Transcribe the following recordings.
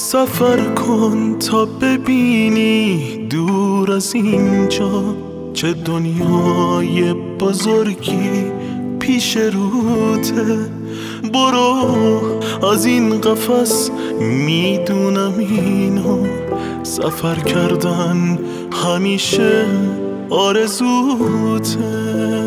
سفر کن تا ببینی دور از اینجا چه دنیای بزرگی پیش روته. برو از این قفس، میدونم اینو سفر کردن همیشه آرزوته.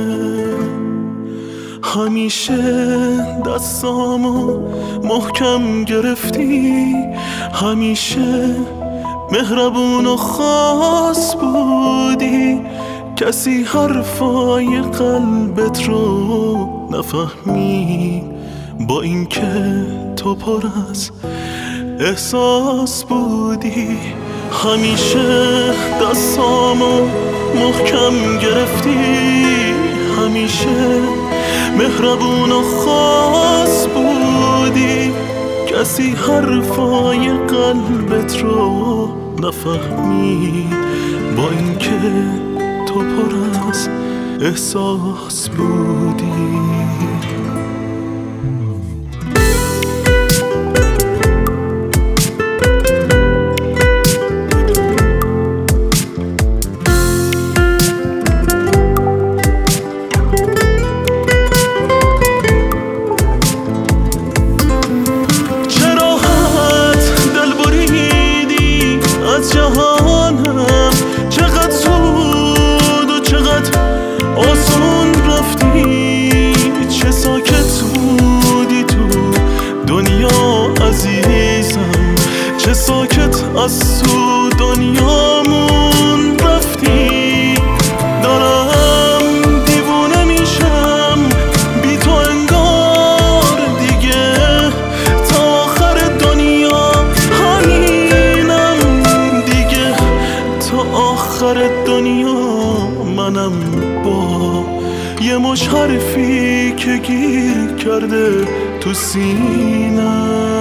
همیشه دستامو محکم گرفتی، همیشه مهربون و خاص بودی. کسی حرفای قلبت رو نفهمید، با اینکه تو پر از احساس بودی. همیشه دستامو محکم گرفتی، همیشه مهربون و خاص بودی. کسی حرفای قلبت رو نفهمید، با اینکه تو پر از احساس بودی. جهانم چقدر زود و چقدر آسون رفتی، چه ساکت بودی تو دنیا عزیزم، چه ساکت از تو دنیامون رفتی. دارم دیوونه میشم بی تو انگار دیگه تا آخر دنیا، آخر دنیا منم با یه مش حرفی که گیر کرده تو سینم.